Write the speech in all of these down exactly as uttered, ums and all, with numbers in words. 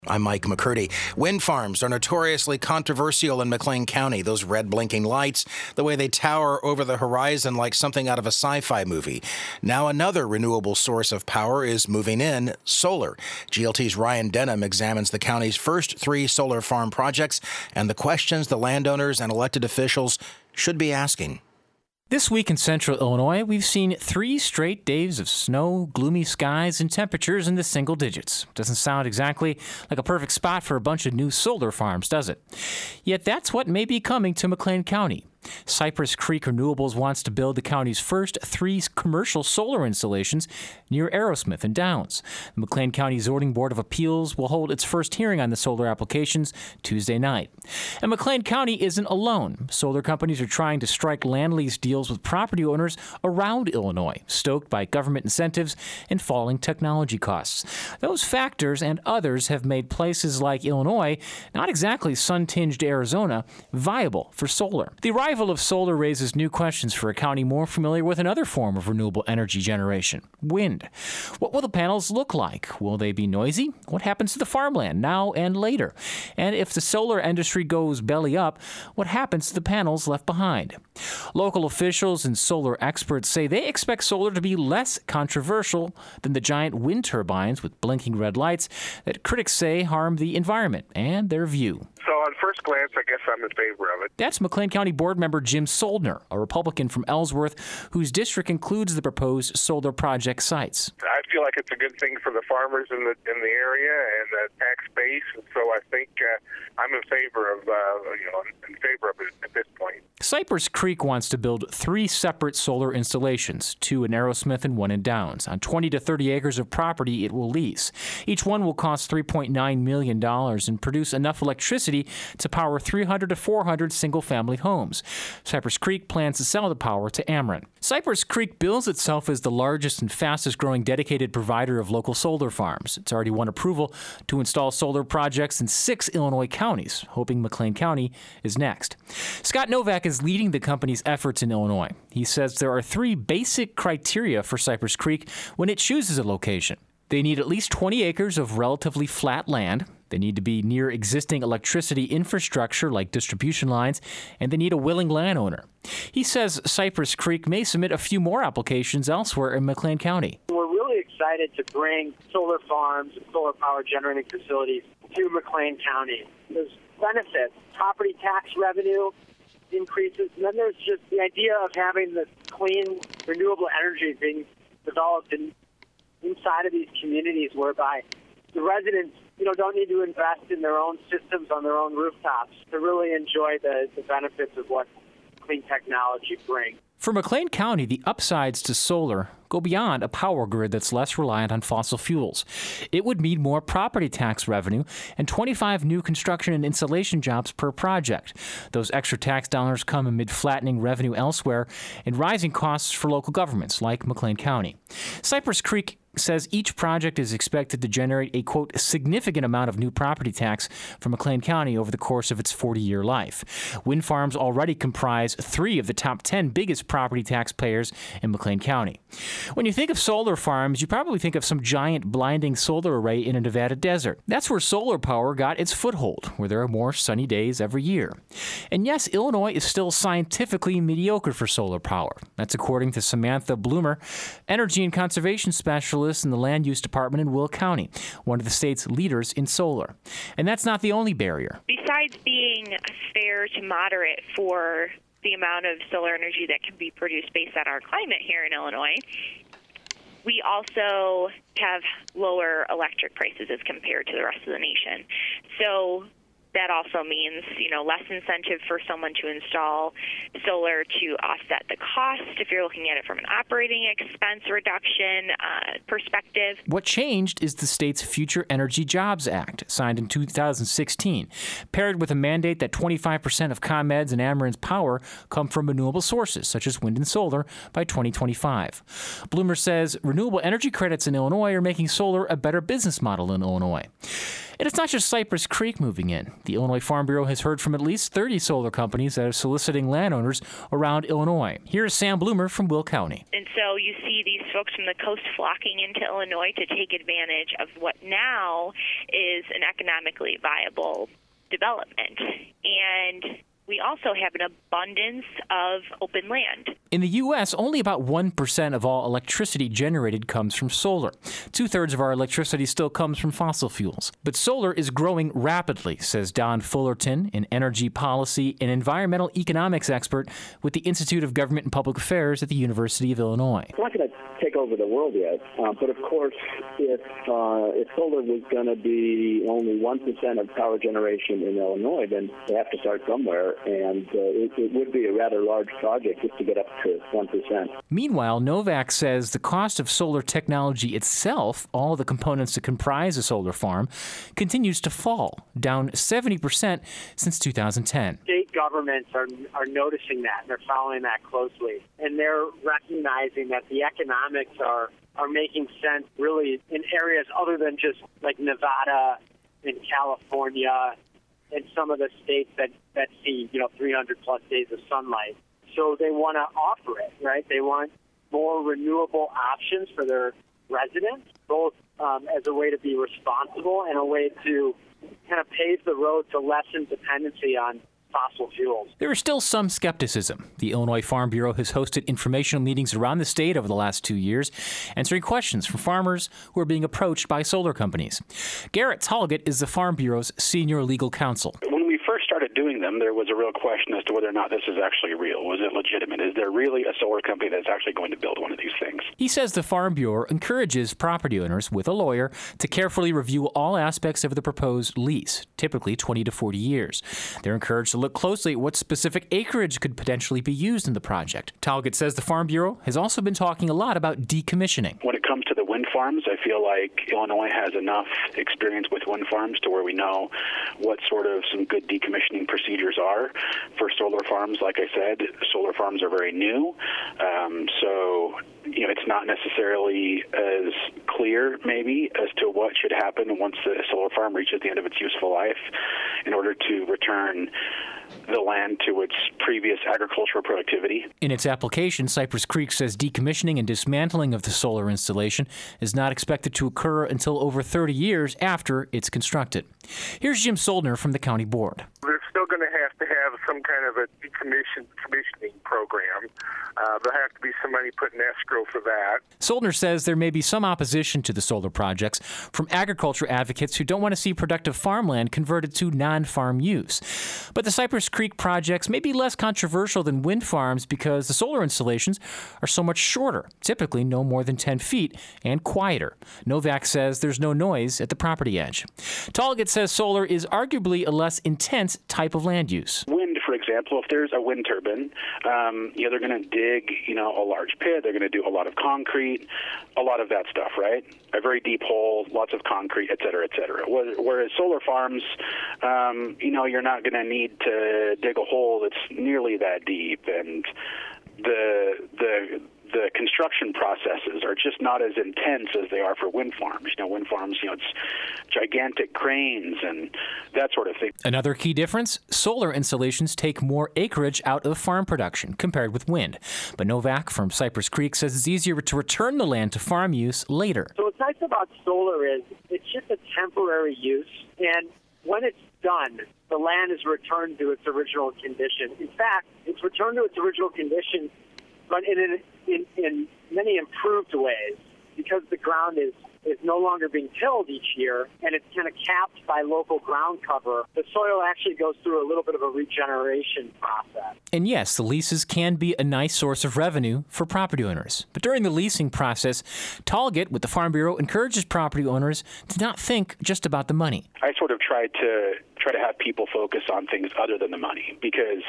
I'm Mike McCurdy. Wind farms are notoriously controversial in McLean County. Those red blinking lights, the way they tower over the horizon like something out of a sci-fi movie. Now another renewable source of power is moving in, solar. G L T's Ryan Denham examines the county's first three solar farm projects and the questions the landowners and elected officials should be asking. This week in central Illinois, we've seen three straight days of snow, gloomy skies, and temperatures in the single digits. Doesn't sound exactly like a perfect spot for a bunch of new solar farms, does it? Yet that's what may be coming to McLean County. Cypress Creek Renewables wants to build the county's first three commercial solar installations near Arrowsmith and Downs. The McLean County Zoning Board of Appeals will hold its first hearing on the solar applications Tuesday night. And McLean County isn't alone. Solar companies are trying to strike land lease deals with property owners around Illinois, stoked by government incentives and falling technology costs. Those factors and others have made places like Illinois, not exactly sun-tinged Arizona, viable for solar. The The arrival of solar raises new questions for a county more familiar with another form of renewable energy generation, wind. What will the panels look like? Will they be noisy? What happens to the farmland now and later? And if the solar industry goes belly up, what happens to the panels left behind? Local officials and solar experts say they expect solar to be less controversial than the giant wind turbines with blinking red lights that critics say harm the environment and their view. So on first glance, I guess I'm in favor of it. That's McLean County Board member Jim Soldner, a Republican from Ellsworth, whose district includes the proposed solar project sites. I feel like it's a good thing for the farmers in the in the area and the tax base, and so I think uh, I'm in favor of uh, you know in favor of it at this point. Cypress Creek wants to build three separate solar installations, two in Arrowsmith and one in Downs, on twenty to thirty acres of property it will lease. Each one will cost three point nine million dollars and produce enough electricity to power three hundred to four hundred single-family homes. Cypress Creek plans to sell the power to Ameren. Cypress Creek bills itself as the largest and fastest-growing dedicated provider of local solar farms. It's already won approval to install solar projects in six Illinois counties, hoping McLean County is next. Scott Novak is leading the company's efforts in Illinois. He says there are three basic criteria for Cypress Creek when it chooses a location. They need at least twenty acres of relatively flat land. They need to be near existing electricity infrastructure like distribution lines, and they need a willing landowner. He says Cypress Creek may submit a few more applications elsewhere in McLean County. We're really excited to bring solar farms and solar power generating facilities to McLean County. There's benefits, property tax revenue increases, and then there's just the idea of having this clean, renewable energy being developed in, inside of these communities whereby the residents you know, don't need to invest in their own systems on their own rooftops to really enjoy the, the benefits of what clean technology brings. For McLean County, the upsides to solar go beyond a power grid that's less reliant on fossil fuels. It would mean more property tax revenue and twenty-five new construction and installation jobs per project. Those extra tax dollars come amid flattening revenue elsewhere and rising costs for local governments like McLean County. Cypress Creek says each project is expected to generate a, quote, significant amount of new property tax for McLean County over the course of its forty-year life. Wind farms already comprise three of the top ten biggest property taxpayers in McLean County. When you think of solar farms, you probably think of some giant blinding solar array in a Nevada desert. That's where solar power got its foothold, where there are more sunny days every year. And yes, Illinois is still scientifically mediocre for solar power. That's according to Samantha Bloomer, energy and conservation specialist in the Land Use Department in Will County, one of the state's leaders in solar. And that's not the only barrier. Besides being fair to moderate for the amount of solar energy that can be produced based on our climate here in Illinois, we also have lower electric prices as compared to the rest of the nation. So that also means, you know, less incentive for someone to install solar to offset the cost if you're looking at it from an operating expense reduction uh, perspective. What changed is the state's Future Energy Jobs Act, signed in two thousand sixteen, paired with a mandate that twenty-five percent of ComEd's and Ameren's power come from renewable sources, such as wind and solar, by twenty twenty-five. Bloomer says renewable energy credits in Illinois are making solar a better business model in Illinois. And it's not just Cypress Creek moving in. The Illinois Farm Bureau has heard from at least thirty solar companies that are soliciting landowners around Illinois. Here's Sam Bloomer from Will County. And so you see these folks from the coast flocking into Illinois to take advantage of what now is an economically viable development. And we also have an abundance of open land. In the U S, only about one percent of all electricity generated comes from solar. Two-thirds of our electricity still comes from fossil fuels. But solar is growing rapidly, says Don Fullerton, an energy policy and environmental economics expert with the Institute of Government and Public Affairs at the University of Illinois. It's not going to take over the world yet, uh, but of course, if, uh, if solar was going to be only one percent of power generation in Illinois, then they have to start somewhere. And uh, it, it would be a rather large project just to get up to one percent. Meanwhile, Novak says the cost of solar technology itself, all the components that comprise a solar farm, continues to fall, down seventy percent since two thousand ten. State governments are are noticing that, and they're following that closely. And they're recognizing that the economics are, are making sense really in areas other than just like Nevada and California and some of the states that, that see, you know, three hundred plus days of sunlight. So they want to offer it, right? They want more renewable options for their residents, both um, as a way to be responsible and a way to kind of pave the road to lessen dependency on fossil fuels. There is still some skepticism. The Illinois Farm Bureau has hosted informational meetings around the state over the last two years, answering questions from farmers who are being approached by solar companies. Garrett Tolgett is the Farm Bureau's senior legal counsel. When we first started doing them, there was a real question as to whether or not this is actually real. Was it legitimate? Is there really a solar company that's actually going to build one of these things? He says the Farm Bureau encourages property owners, with a lawyer, to carefully review all aspects of the proposed lease, typically twenty to forty years. They're encouraged to look closely at what specific acreage could potentially be used in the project. Tolgett says the Farm Bureau has also been talking a lot about decommissioning. When it comes to the wind farms, I feel like Illinois has enough experience with wind farms to where we know what sort of some good decommissioning procedures are. For solar farms, like I said, solar farms are very new, um, so you know it's not necessarily as clear maybe as to what should happen once the solar farm reaches the end of its useful life in order to return the land to its previous agricultural productivity. In its application, Cypress Creek says decommissioning and dismantling of the solar installation is not expected to occur until over thirty years after it's constructed. Here's Jim Soldner from the county board. They're still going to have to have some kind of a decommission commissioning program. Uh, there'll have to be some money put in escrow for that. Soldner says there may be some opposition to the solar projects from agriculture advocates who don't want to see productive farmland converted to non-farm use. But the Cypress Creek projects may be less controversial than wind farms because the solar installations are so much shorter, typically no more than ten feet, and quieter. Novak says there's no noise at the property edge. Tolgett says solar is arguably a less intense type of land use. Wind, for example, if there's a wind turbine, um, you know, they're going to dig, you know, a large pit. They're going to do a lot of concrete, a lot of that stuff, right? A very deep hole, lots of concrete, et cetera, et cetera. Whereas solar farms, um, you know, you're not going to need to dig a hole that's nearly that deep, and the the the construction processes are just not as intense as they are for wind farms. You know, wind farms, you know, it's gigantic cranes and that sort of thing. Another key difference, solar installations take more acreage out of farm production compared with wind. But Novak from Cypress Creek says it's easier to return the land to farm use later. So what's nice about solar is it's just a temporary use, and when it's done, the land is returned to its original condition. In fact, it's returned to its original condition, but in, an, in, in many improved ways, because the ground is, is no longer being tilled each year, and it's kind of capped by local ground cover. The soil actually goes through a little bit of a regeneration process. And yes, the leases can be a nice source of revenue for property owners. But during the leasing process, Tolgett with the Farm Bureau encourages property owners to not think just about the money. I sort of tried to try to have people focus on things other than the money, because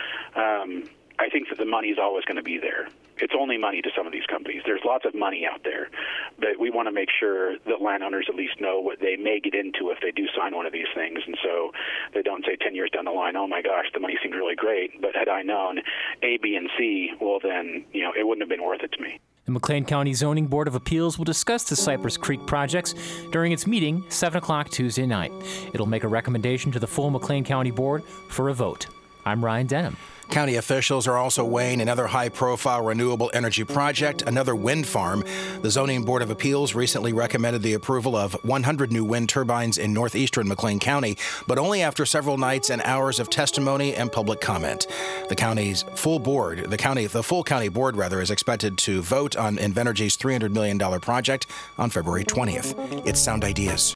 um, I think that the money is always going to be there. It's only money to some of these companies. There's lots of money out there, but we want to make sure that landowners at least know what they may get into if they do sign one of these things, and so they don't say ten years down the line, oh my gosh, the money seemed really great, but had I known A, B, and C, well then, you know, it wouldn't have been worth it to me. The McLean County Zoning Board of Appeals will discuss the Cypress Creek projects during its meeting seven o'clock Tuesday night. It'll make a recommendation to the full McLean County Board for a vote. I'm Ryan Denham. County officials are also weighing another high-profile renewable energy project, another wind farm. The Zoning Board of Appeals recently recommended the approval of one hundred new wind turbines in northeastern McLean County, but only after several nights and hours of testimony and public comment. The county's full board, the county, the full county board rather, is expected to vote on Invenergy's three hundred million dollars project on February twentieth. It's Sound Ideas.